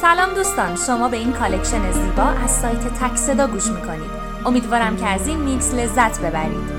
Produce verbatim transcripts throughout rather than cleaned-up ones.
سلام دوستان، شما به این کالکشن زیبا از سایت تک صدا گوش میکنید. امیدوارم که از این میکس لذت ببرید.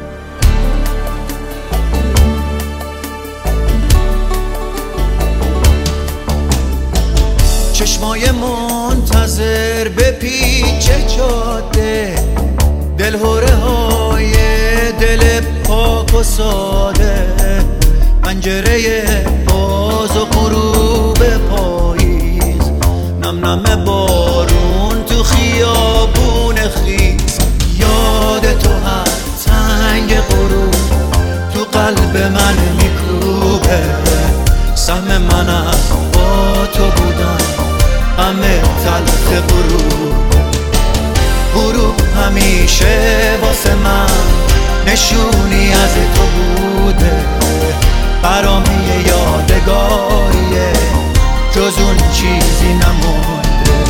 چشمای منتظر به پیچ جاده، دلهوره های دل پاک و ساده، پنجره باز و غروب پاییز، نم نم بارون تو خیابون خیز، یاد تو هر تنگ غروب تو قلب من میکوبه، سهم من از با تو بودن همه تلخ غروب، غروب همیشه واسه من نشونی از تو بوده، برام یه یادگاریه جز اون چیزی نمونده.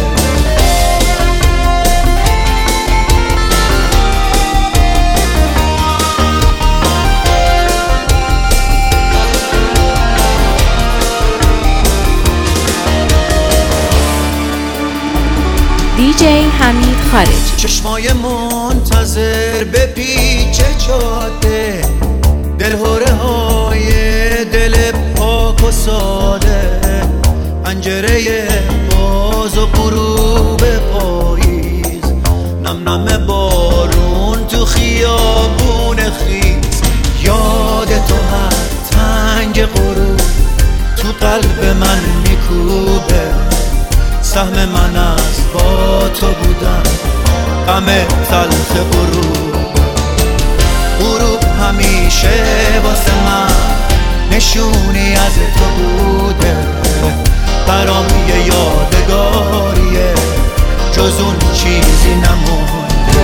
دیجی حمید خارجی. چشمای منتظر به پیچ جاده، دلهوره های دل پاک و ساده، پنجره باز و غروب پاییز، نم نم بارون تو خیابون خیز، یاد تو هر تنگ غروب تو قلب من میکوبه، سهم من از با تو بودن غم تلخ غروب، غروب همیشه واسه من نشونی از تو بوده، برام یه یادگاریه جز اون چیزی نمونده.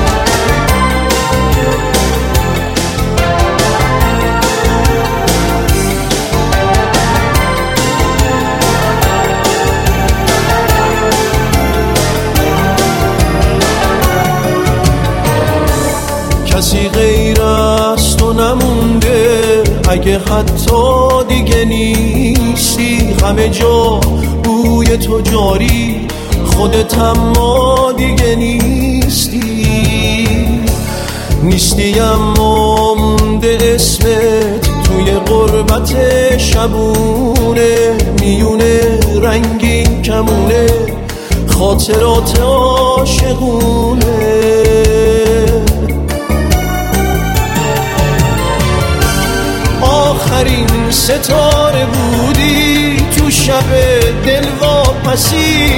کسی غیر از تو نمونده، اگه حتی دیگه نیستی، همه جا بوی تو جاری، خودت اما دیگه نیستی، نیستی اما مونده اسمت توی غربت شبونه، میونه رنگین کمونه خاطرات عاشقونه، آخرین ستاره بودی تو شب دلواپسی‌هام،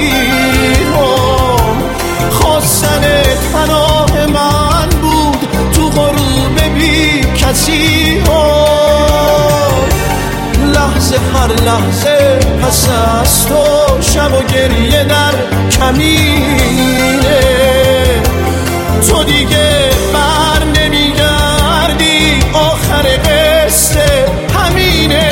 خواستنت پناه من بود تو غروب بی کسی ها، لحظه هر لحظه پس از تو شب و گریه در کمینه، تو دیگه بر نمیگردی، آخر قصه همینه،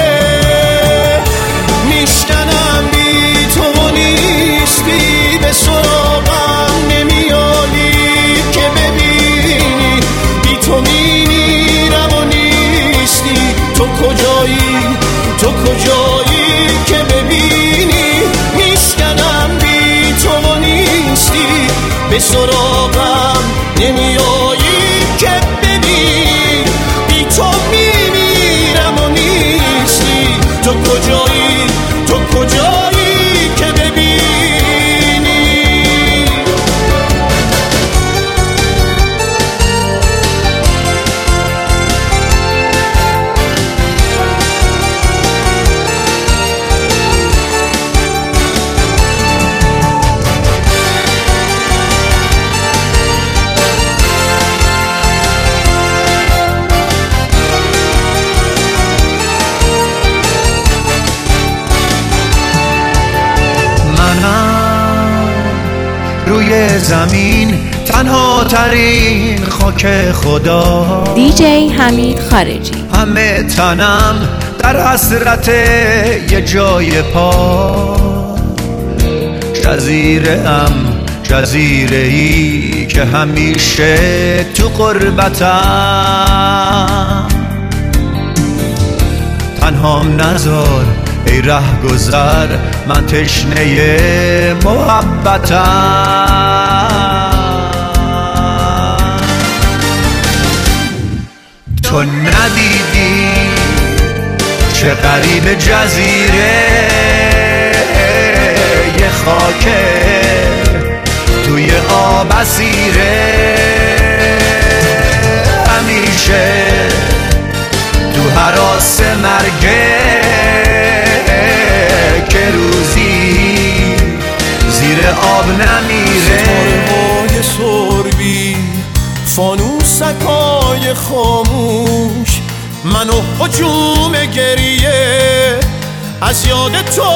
میشکنم بی تو نیستی، به سراغم نمیایی که ببینی، بی تو میمیرم و نیستی، تو کجایی تو کجایی که ببینی، میشکنم بی تو نیستی، به سراغم نمیایی که ببینی، بی تو میمیرم و نیستی، تو کجایی تو کجایی که ببینی. روی زمین تنها ترین خاک خدا، دیجی حمید خارجی. همه تنم در حسرت یه جای پا، جزیره ام جزیره ای که همیشه تو قربتم، تنهام نذار ای ره گذر من تشنه محبتم. تو ندیدی چه غریب جزیره یه خاکه توی آب اسیره، همیشه تو هراس مرگه که روزی زیر آب نمیره. ستاره‌های سربی فانوسکای خاموش منو هجوم گریه از یاد تو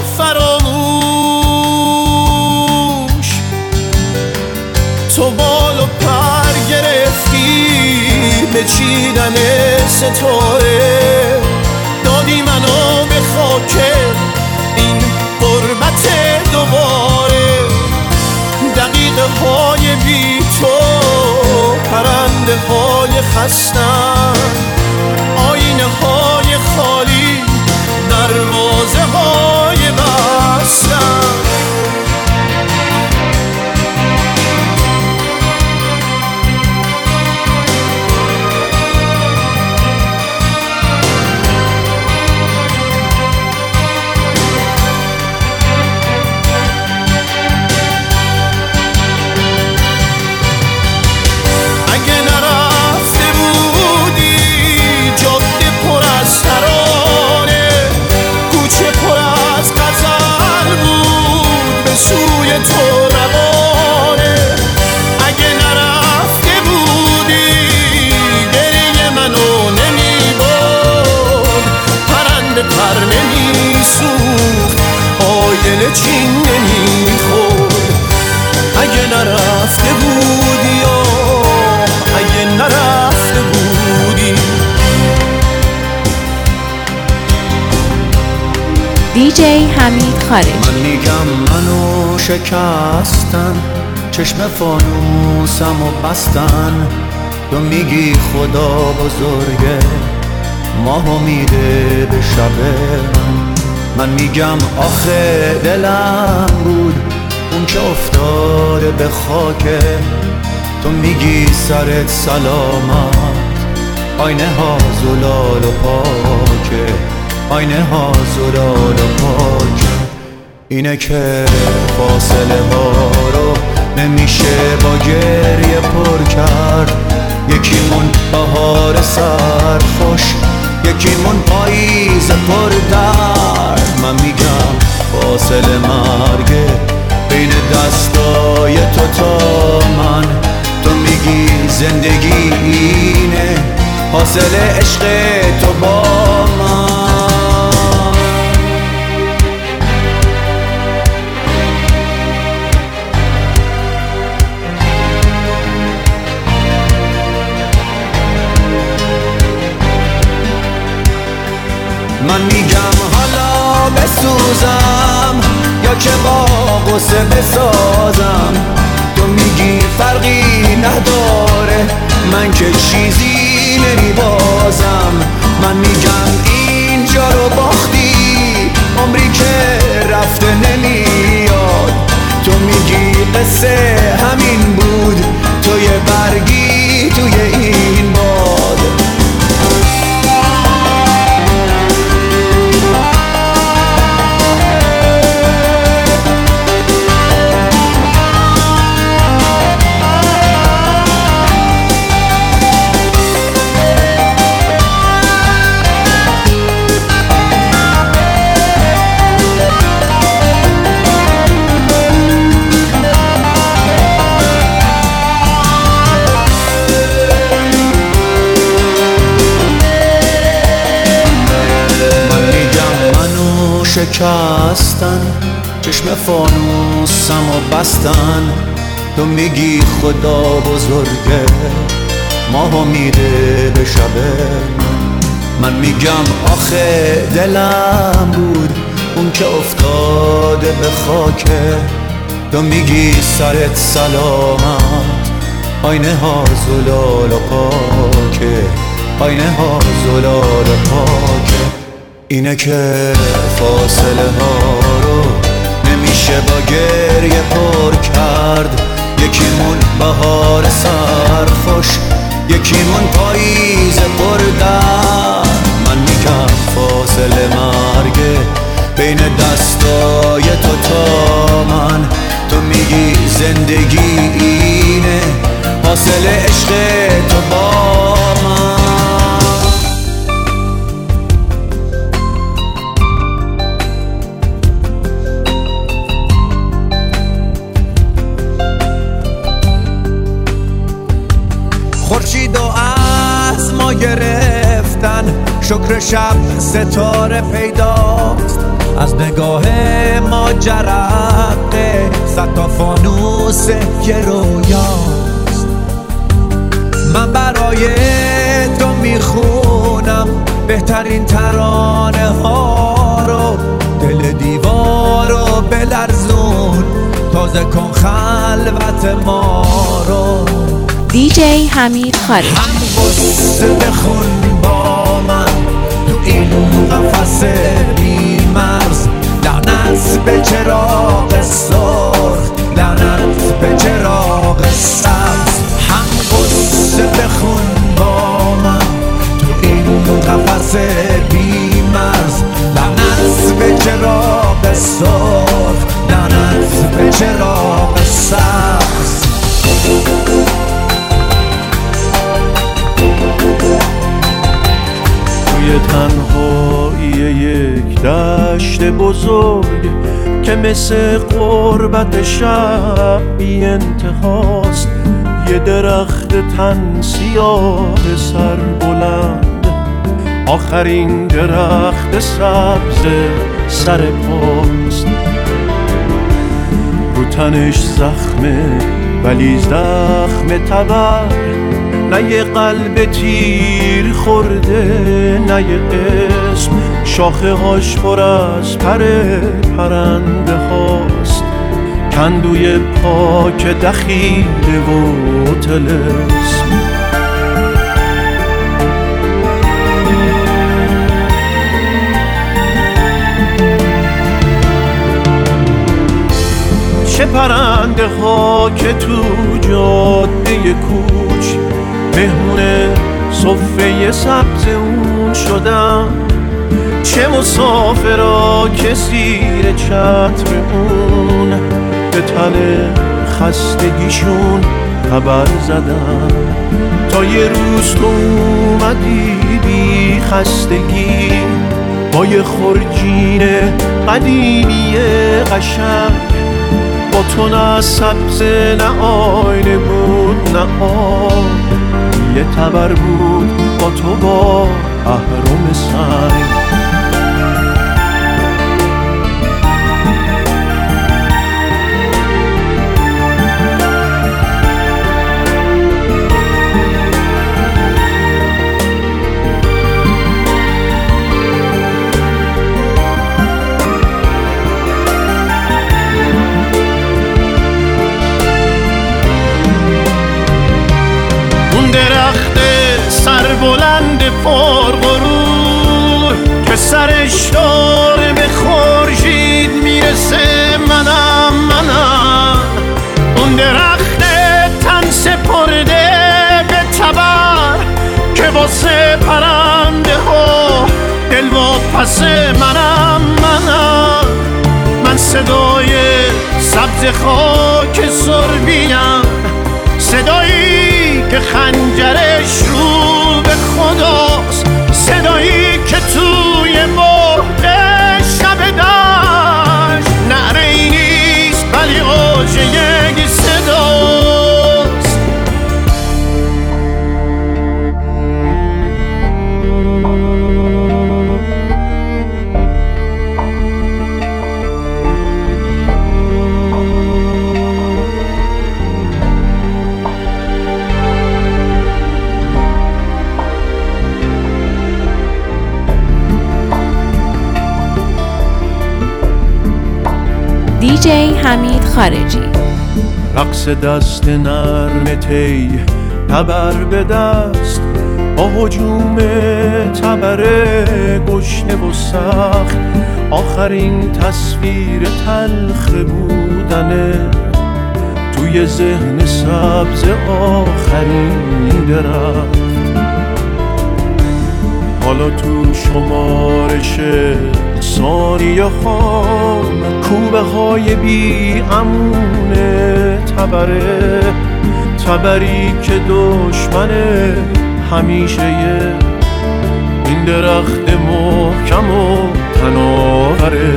فراموش. تو بال و پر گرفتی به چیدن ستاره، دادی منو به خاک این غربت دوباره. دقیقه های بی تو پرنده های خستن، آینه های خالی دروازه های بستن. چین نمیخورد اگه نرفته بودی، آه اگه نرفته بودی. دی جی حمید خارجی. من میگم منو شکستن، چشم فانوسم و بستن. تو میگی خدا بزرگه، ماهو میده به شب من. من میگم آخه دلم بود اون که افتاده به خاکه. تو میگی سرت سلامت، آینه ها زلال و پاکه، آینه ها زلال و پاکه. اینه که فاصله ها رو نمیشه با گریه پر کرد. یکیمون بهار سرخوش، یکیمون پاییز پر درد. من میگم فاصله مرگه بین دستای تو تا من. تو میگی زندگی اینه حاصل عشق تو با من. من میگم حالا بسوزم یا که با غصه بسازم. تو میگی فرقی نداره من که چیزی نمیبازم. من میگم اینجا رو باختی، عمری که رفته نمیاد. تو میگی قصه همین بود، تو یه برگی توی این باد. شکستن، چشم فانوسم و بستن. تو میگی خدا بزرگه، ماهو میده به شب من. من میگم آخه دلم بود اون که افتاده به خاکه. تو میگی سرت سلامت، آینه ها زلال و پاکه، آینه ها زلال و پاکه. اینه که فاصله ها رو نمیشه با گریه پر کرد. یکیمون بهار سرخوش، یکیمون پاییز پردرد. من میگم فاصله مرگه بین دستای تو تا من. تو میگی زندگی اینه حاصل عشق تو با من. خورشید و از ما گرفتن، شکر شب ستاره پیداست. از نگاه ما جرقه صد تا فانوس که رویاست. من برای تو میخونم بهترین ترانه ها رو. دل دیوار رو بلرزون، تازه کن خلوت ما رو. دی جی حمید خارجی. هم قصه بخون با من تو این قفس بی مرز. لعنت به چراغ سرخ، لعنت به چراغ سبز. هم قصه بخون با من تو این قفس بی مرز. لعنت به چراغ سرخ، لعنت به چراغ سبز. توی تنهایی یک دشت بزرگ که مثل غربت شب بی انتهاست، یه درخت تن سیاه سر بلند، آخرین درخت سبز سر پاست. رو تنش زخمه ولی زخم تبر، نه یه قلب تیر خورده نه یه اسم. شاخه هاش پر از پر پرنده هاست، کندوی پاک دخیله و طلسم. چه پرنده ها که تو جاده کوچ مهمون صفه سبز اون شدن. چه مسافرها که زیر چتر اون به تله خستگیشون خبر زدن. تا یه روز تو اومدی بی خستگی با یه خورجین قدیمی قشنگ. با تو نه سبز نه آینه بود نه آب، یه تبر بود با تو با اهرم سنگ. درخت سربلند پرغرور که سرش داره به خورشید میرسه، منم منم اون درخت تن سپرده به تبر که واسه پرنده ها دل واپس. منم منم من صدای سبز خاک سربیم، صدایی که خنجرش رو به خداست، صدایی که توی مهد شب دشت نعره ای نیست ولی اوج یک صداست. دی جی حمید خارجی. رقص دست نرم تی تبر به دست، با هجوم تبره گشنه و سخت، آخرین تصویر تلخ بودنه توی ذهن سبز آخرین درخت. حالا تو شمارش ثانیه هام کوبه های بی امون تبره، تبری که دشمن همیشه این درخت محکم و تناوره.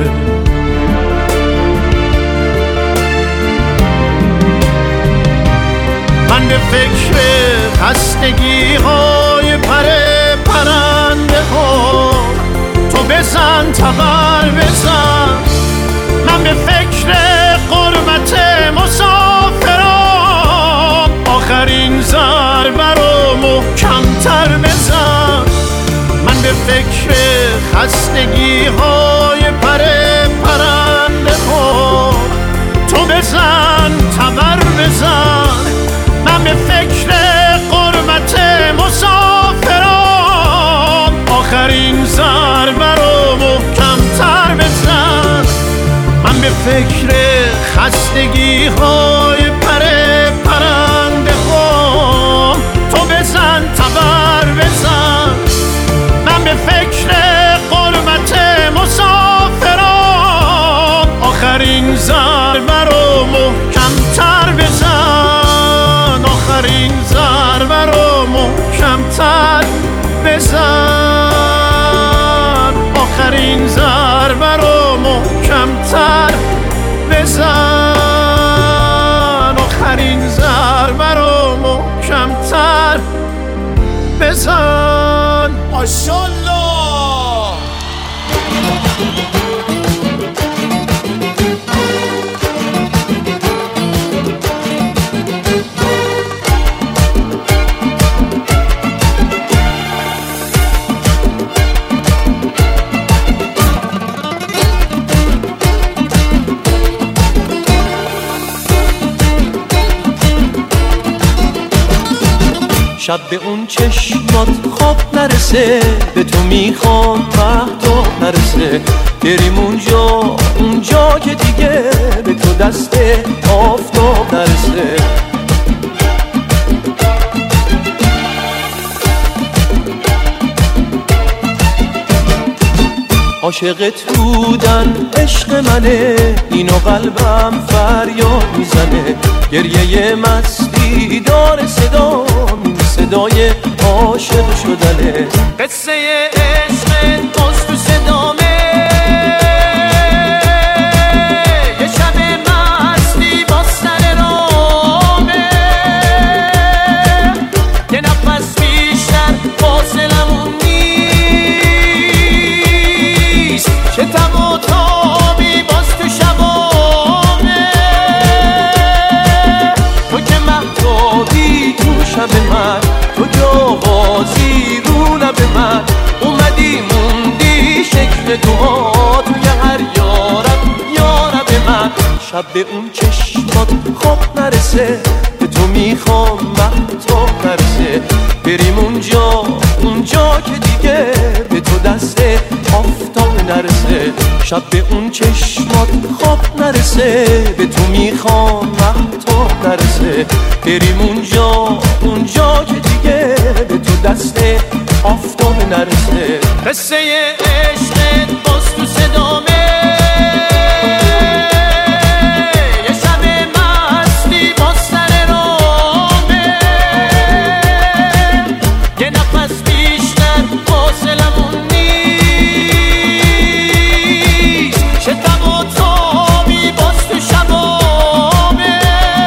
من به فکر خستگی های پره پرنده ها، تو بزن تبر بزن. من به فکر غربت مسافران، آخرین ضربه رو محکم‌تر بزن. من به فکر خستگی های پره پرنده ها، تو بزن تبر بزن. من به فکر غربت مسافران، آخرین ضربه رو محکم‌تر بزن. من به فکر خستگی های پره پرنده ها، تو بزن تبر بزن. من به فکر غربت مسافران، آخرین ضربه رو محکم‌تر بزن. آخرین ضربه رو محکم‌تر بزن. آخرین ضربه رو محکم‌تر بزن. آخرین ضربه رو محکم‌تر بزن. ماشاءالله. شب به اون چشمات خواب نرسه، به تو میخوام مهتاب نرسه. بریم اونجا اونجا که دیگه به تو دست آفتاب نرسه. عاشقت بودن عشق منه، اینو قلبم فریاد میزنه. گریه مستی داره صدا، صدای عاشق شدنه. قصه عشق باز تو صدامه، یه شب مستی با سر رامه. یه نفس بیشتر فاصلمون نیست، چه تب و تابی باز تو شبامه. تو که مهتابی تو شب من، تو که آوازی رو لب من. اومدی موندی شکل دعا توی هر یارب یارب من. شب به اون چشمات خواب نرسه، به تو میخوام مهتاب نرسه. بریم اونجا اونجا که دیگه به تو دست آفتاب نرسه. شب به اون چشمات خواب نرسه، به تو میخوام مهتاب نرسه. بریم اونجا اونجا که دیگه به تو دست آفتاب نرسه. قصه عشقت باز تو صدامه، یه شب مستی با سر رامه. یه نفس بیشتر فاصلمون نیست، چه تب و تابی باز تو شبامه.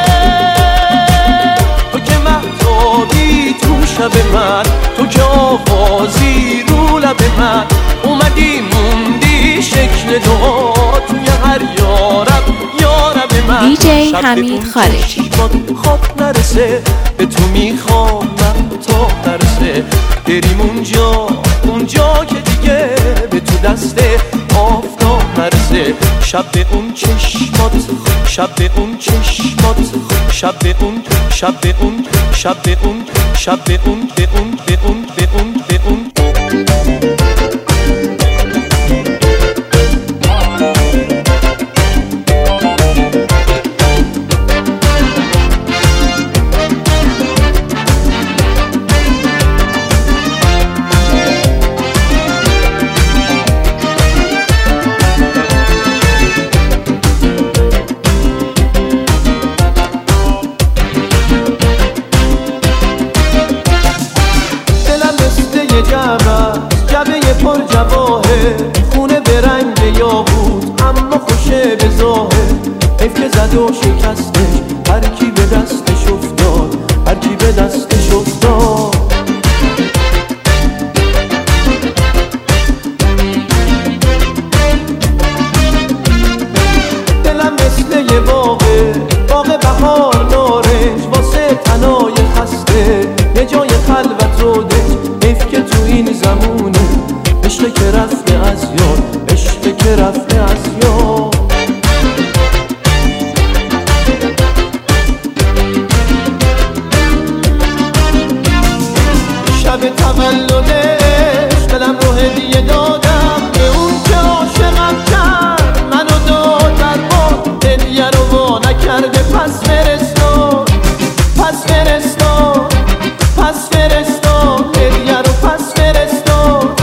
تو که مهتابی تو شب من، تو که آوازی رو لب من. اومدی موندی شکل دعا توی هر یارب یارب من. دیجی حمید خارجی. خواب نرسه، به تو میخوام مهتاب نرسه. بریم اونجا اونجا که دیگه به تو دست آفتاب نمرزه شب به اون چشمات شب به اون چشمات شب به اون شب به اون شب به اون شب به اون به اون به اون به اون به اون جبه پر جواهر خونه به رنگ یاقوت اما خوشه به ظاهر حیف که زد و شکستش هر کی به دستش افتاد هر کی به دستش افتاد دلم مثل یه باغه باغ بهار نارنج واسه تنای خسته یه جای خلوت و دنج حیف که تو این زمونه عشق که رفته از یاد عشق که رفته از یاد شب تولدش دلم رو هدیه دادم به اون که عاشقم کرد منو داد در باد هدیه رو وا نکرده پس فرستاد پس فرستاد پس فرستاد هدیه رو پس فرستاد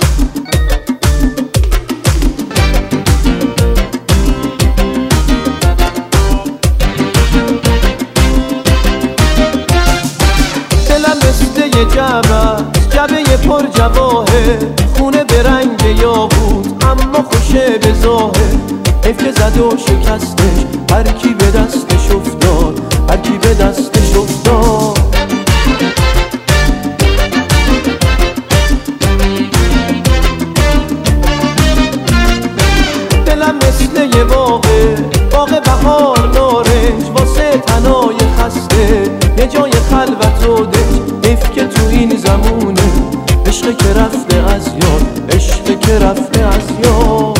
دلم مثل یه جبه جبه پر جواهر خونه به رنگ یاقوت اما خوشه به ظاهر حیف که زد و شکستش هر کی به دستش افتاد هر کی به دستش افتاد دلم مثل یه باغه باغ بهار نارنج واسه تنای خسته یه جای خلوت و دنج حیف که تو این زمونه عشق که رفته از یاد عشق که رفته از یاد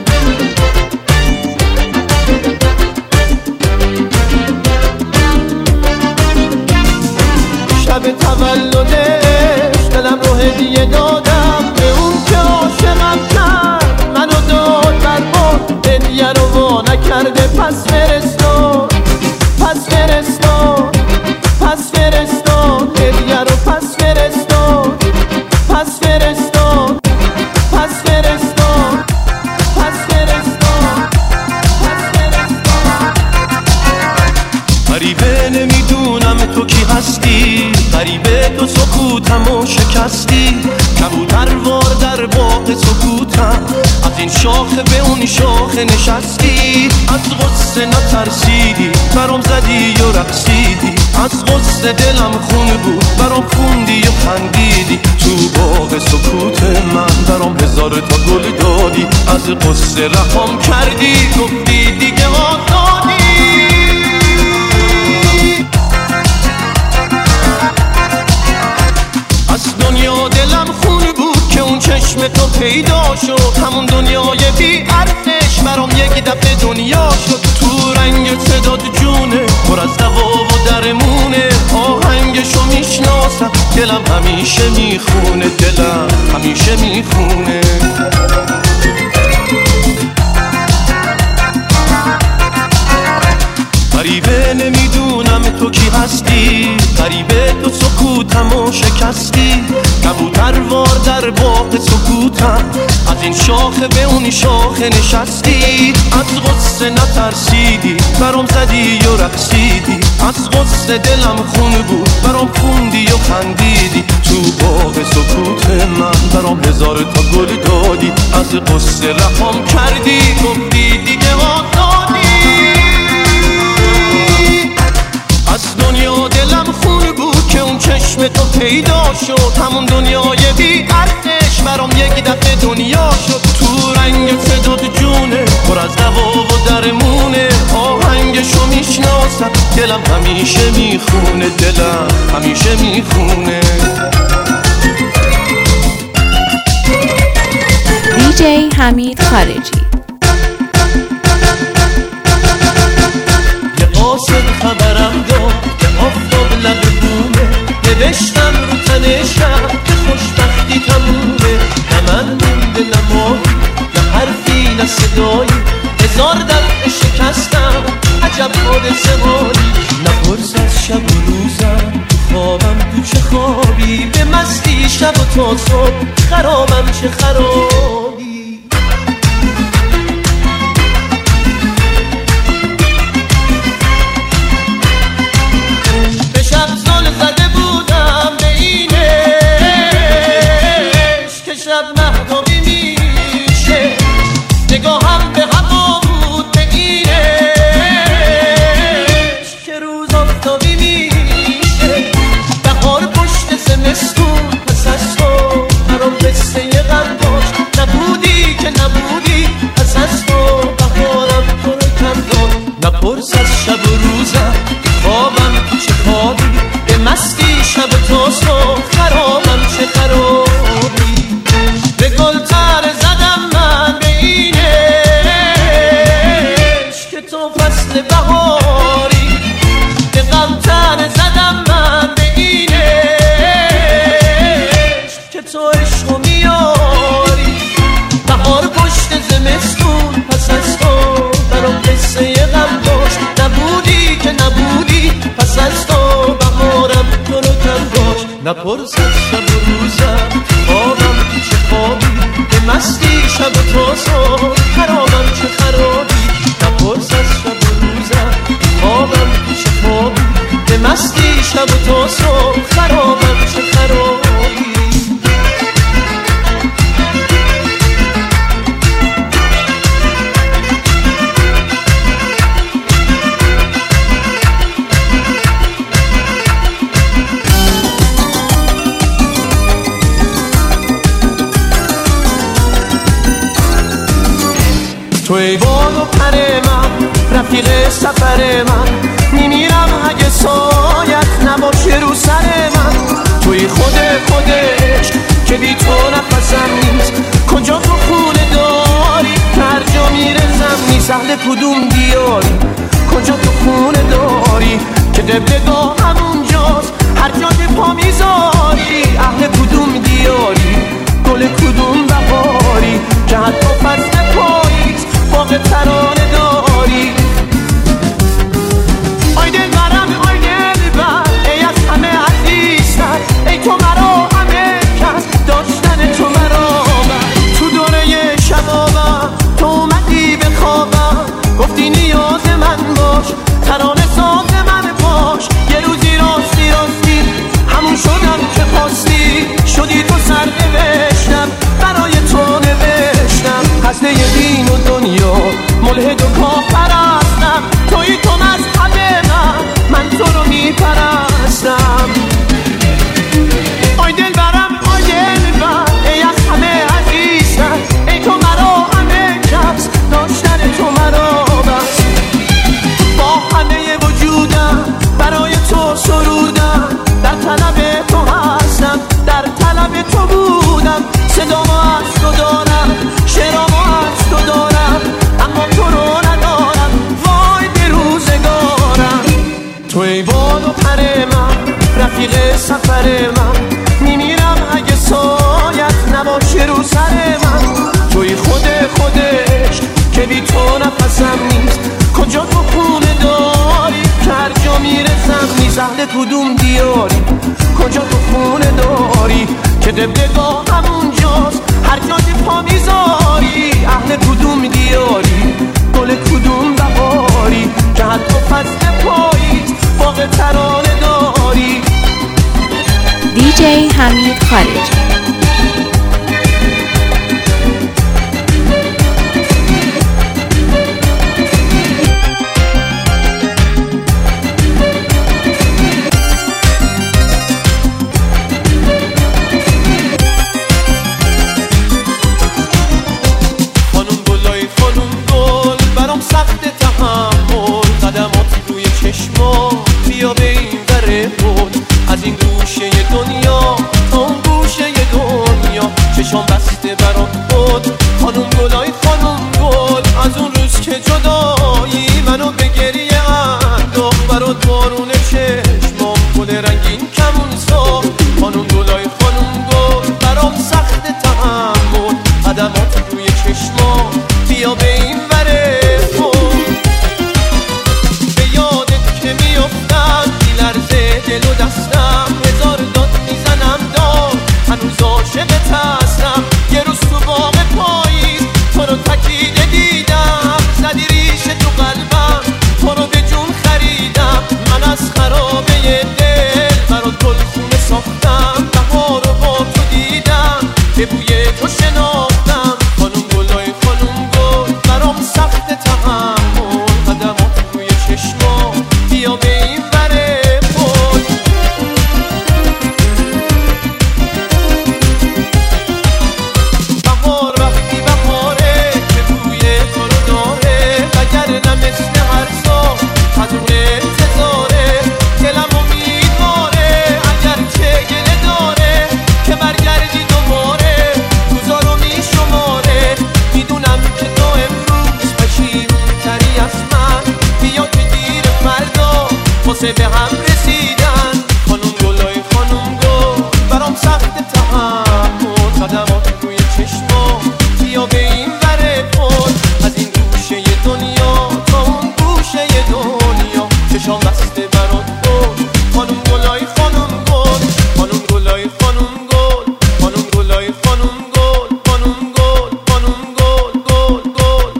شب تولدش دلم رو هدیه دادم به اون که عاشقم کرد منو داد در باد هدیه رو وا نکرده پس فرستاد پس فرستاد پس فرستاد هدیه رو پس فرستاد پس فرستاد پس فرستاد پس فرستاد پس فرستاد غریبه نمیدونم تو کی هستی غریبه تو سکوتمو شکستی کبوتر وار در باغ سکوتم از این شاخه به اون شاخه نشستی از غصه نترسیدی برام زدی و رقصیدی از غصه دلم خون بود برام خوندی و خندیدی تو باغ سکوت من برام هزار تا گل دادی از غصه رهام کردی گفتی دیگه آزادی از دنیا دلم خون بود که اون چشم تو پیدا شد همون دنیای بی ارزش برام یک دفعه دنیا شد تو رنگ صدات جونه پر از دوا و درمونه آهنگشو میشناسم دلم همیشه میخونه دلم همیشه میخونه غریبه نمیدونم تو کی هستی غریبه تو سکوتمو شکستی کبوتر وار در باغ سکوتم از این شاخه به اون شاخه نشستی از غصه نترسیدی برام زدی و رقصیدی از غصه دلم خون بود برام خوندی و خندیدی تو باغ سکوت من برام هزار تا گل دادی از غصه رهام کردی گفتی دیگه آزادی از دنیا دلم خون بود که اون چشم تو پیدا شد همون دنیای بی ارزش برام یک دفعه دنیا شد تو رنگ صدات جونه پر از دوا و درمونه آهنگشو میشناسم دلم همیشه میخونه دلم همیشه میخونه دی جی حمید خارجی قاصد خبرم داد که آفتاب لب بومه، نوشتم رو تن شب که خوشبختی تمومه. نه من مونده نه ماهی نه حرفی نه صدایی، هزار دفعه شکستم عجب حادثه هایی. نپرس از شب و روزم تو خوابم تو چه خوابی، به مستی شب و تا صبح خرابم چه خرابی. به شب زل زده بودم به اینش که شب مهتابی میشه، نگاهم به هوا بود به اینش که روز آفتابی میشه. بهار پشت زمستون پس از تو برام قصه غم داشت، نبودی که نبودی پس از تو بهارم تو رو کم داشت. نپرس از شب و روزم خوابم تو چه خوابی، به مستی شب تا صبح خرابم چه خرابی. به گل تر زدم من به اینش که تو فصل بهاری، به غم تر زدم من به اینش که تو عشقو میاری. بهار پشت زمستون پس از تو برام قصه غم داشت، نبودی که نبودی پس از تو بهارم تو رو کم داشت. نپرس از شب و روزم خوابم تو چه خوابی، به مستی شب تا صبح خرابم چه خرابی. نپرس از شب و روزم خوابم تو چه خوابی، به مستی شب تا صبح خرابم چه خرابی. تو ای باد و پر من، رفیق سفر من، میمیرم اگه سایت نباشه رو سر من. توی خود خودش که بی تو نفسم نیست، کجا تو خونه داری هر جا میرسم نیست. اهل کدوم دیاری کجا تو خونه داری که قبلگاه همونجاست هر جا که پا میذاری. اهل کدوم دیاری گل کدوم بهاری که حتی فصل پاییز باغ ترانه داری. آی دل برم آی دل بر، ای از همه عزیزتر، ای تو مرا همه کس داشتن تو مرا بر. تو دوره شبابم تو اومدی به خوابم، گفتی نیاز من باش ترانه ساز من باش. یه روزی راستی راستی همون شدم که خواستی، شدی تو سر نوشتم برای تو نوشتم. هسته دین و دنیا ملحد و کافرستم، توی تو مذهب من، من تو رو میپرستم. آی دل برم آی دل بر، ای از همه عزیزتر، ای تو مرا همه کس داشتن تو مرا بس. با همه وجودم برای تو سرودم، در طلب تو هستم در طلب تو بودم. صدامو از تو دارم شعرامو از تو دارم، اما تو رو ندارم وای به روزگارم. تو ای باد و پر من، رفیق سفر من، میمیرم اگه سایت نباشه رو سر من. توی خود خودش که بی تو نفسم نیست، کجا تو خونه داری که هر جا میرسم نیست. اهل کدوم دیاری کجا تو خونه داری که قبلگاه همونجاست هر جا که پا میذاری. اهل کدوم دیاری گل کدوم بهاری که حتی فصل پاییز باغ ترانه داری. دیجی حمید خارجی. بیا به این ور بود، از این گوشه دنیا تا اون گوشه میلرزه دل و دستم، هزار داد میزنم داد، هنوز عاشقت هستم. یه روز تو باغ پاییز تو رو تکیده دیدم، زدی ریشه تو قلبم، تو رو به جون خریدم. من از خرابه دل برات گلخونه ساختم، بهار رو با تو دیدم، به بوی تو شناختم. خانوم گلای خانوم گل برام سخت تحمل، قدمات روی چشمام بیا به این وره پل. بهار وقتی بهاره که بوی تو رو داره، وگرنه مثل هر سال بدون انتظاره. دلم امیدواره اگر چه گله داره که برگردی دوباره، روزا رو میشماره. میدونم که تو امروز پشیمون‌تری از من، بیا که دیر فردا واسه به هم رسیدن. خانوم گلای خانوم گل برام سخت تحمل، قدمات روی چشمام بیا به این وره پل. از این گوشه دنیا تا اون گوشه دنیا چشام بسته برات بود. خانوم گلای خانوم گل، خانوم گلای خانوم گل، خانوم گلای خانوم گل، خانوم گل، خانوم گل، گل گل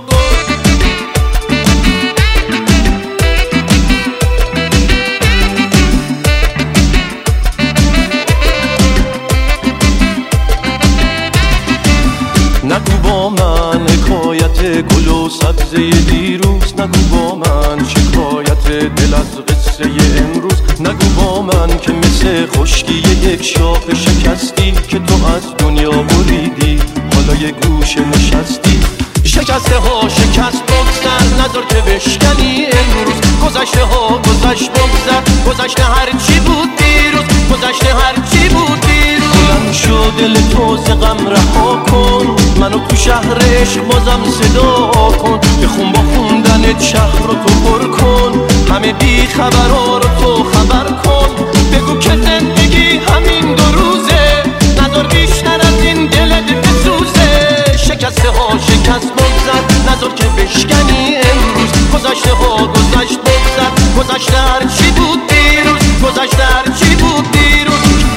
گل. نگو با من حکایت گل و سبزه دیروز، نگو با من شکایت دل از قصه امروز. نگو با من که مثل خشکی یک شاخ شکستی که تو از دنیا بریدی، حالا یه گوشه نشستی. شکسته ها شکست بگذر، نذار که بشکنی امروز. گذشته ها گذشت بگذر، گذشته هر چی بود دیروز، گذشته هر چی بود دیروز. بلند شو دل تو ز غم رها کن، منو تو شهر عشق بازم صدا کن. بخون با خوندنت شهر رو تو پر کن، همه بی خبرها رو تو خبر کن. بگو که زندگی همین دو روزه، نذار بیشتر از این دلت بسوزه. شکسته ها شکست بگذر، نذار که بشکنی امروز. گذشته ها گذشت بگذر، گذشته هر چی بود دیروز، گذشته هر چی بود دیروز.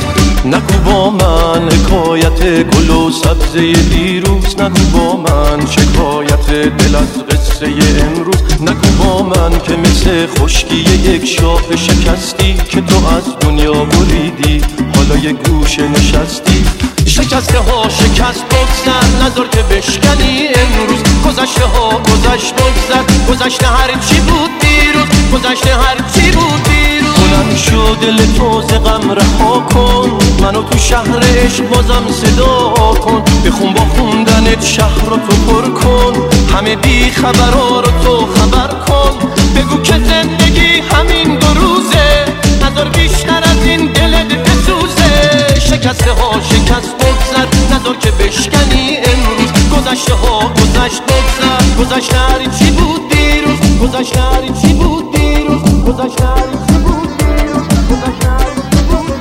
نگو با من حکایت گل و سبزه دیروز، نگو با من شکایت دل از قصه امروز. نگو با من که مثل خشکی یک شاخ شکستی که تو از دنیا بریدی، حالا یه گوشه نشستی. شکسته ها شکست بگذر، نذار که بشکنی امروز. گذشته ها گذشت بگذر، گذشته هر چی بود دیروز، گذشته هر چی بود دیروز. بلند شو دل تو ز غم رها کن، منو تو شهر عشق بازم صدا کن. بخون با خوندنت شهر رو تو پر کن، همه بی خبرها رو تو خبر کن. بگو که زندگی همین دو روزه، نذار بیشتر از این دلت بسوزه. شکسته ها شکست بگذر، نذار که بشکنی امروز. گذشته ها گذشت بگذر، گذشته هر چی بود دیروز، گذشته هر چی بود دیروز، گذشته هر چی بود دیروز، گذشته هر چی بود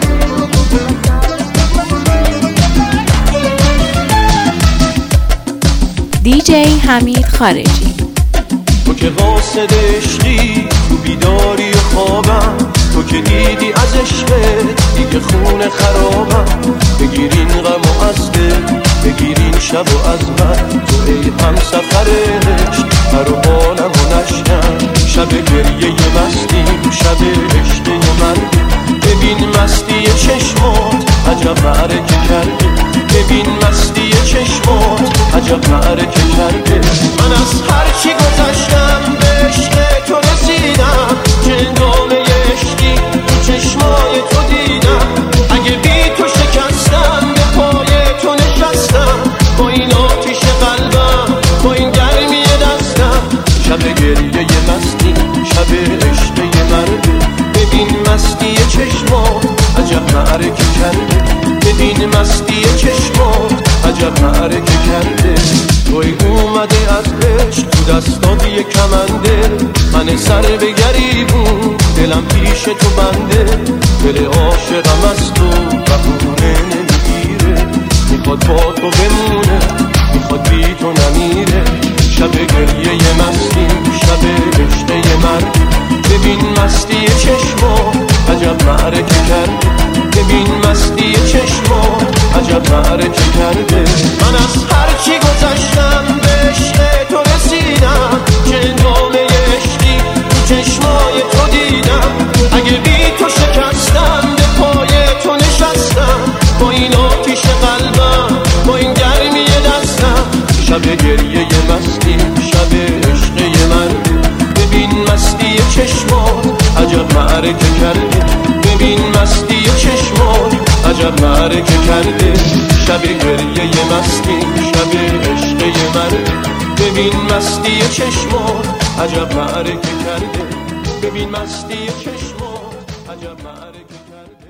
دیروز. دی جی حمید خارجی. تو که قاصد عشقی، تو بیداری و خوابم، تو که دیدی از عشقت دیگه خونه خرابم. بگیرین غم و از دل، بگیرین شب و از من، تو ای هم سفر عشق هر و حالم و نشکن. شب گریه مستیم، شب عشق من. ببین مستی چشمات عجب معرکه کرده، ببین مستی چشمات عجب معرکه کرده. من از هر چی گذشتم به عشق تو رسیدم، جلوه عشقی تو چشمای تو دیدم. اگه بی تو شکستم به پای تو نشستم، با این آتیش قلبم، با این گرمی دستم. شب گریه مستی، شب عشق مرده. ببین مستی چشمات عجب معرکه کرده، ببین مستی چشمات عجب معرکه کرده. توی اومده از عشق تو دستات یه کمنده، من سر به گریبون دلم پیش تو بنده. دل عاشقم از تو بهونه نمیگیره، میخواد با تو بمونه، میخواد بی تو نمیره. شب گریه مستیم، شب عشق مرد. ببین مستی چشمات عجب عجب معرکه کرده. ببین مستی چشمات عجب معرکه کرده. من از هر چی گذشتم به عشق تو رسیدم، چه نامه عشقی تو چشمای تو دیدم. اگه بی تو شکستم به پای تو نشستم، با این آتیش قلبم با این گرمی دستم. شب گریه مستی شب عشق من، ببین مستی چشمات عجب معرکه کرده. ببین مستی چشمات عجب معرکه کرده. شب گریه مستی شب عشق من، ببین مستی چشمات عجب معرکه کرده. ببین مستی چشمات عجب معرکه کرده.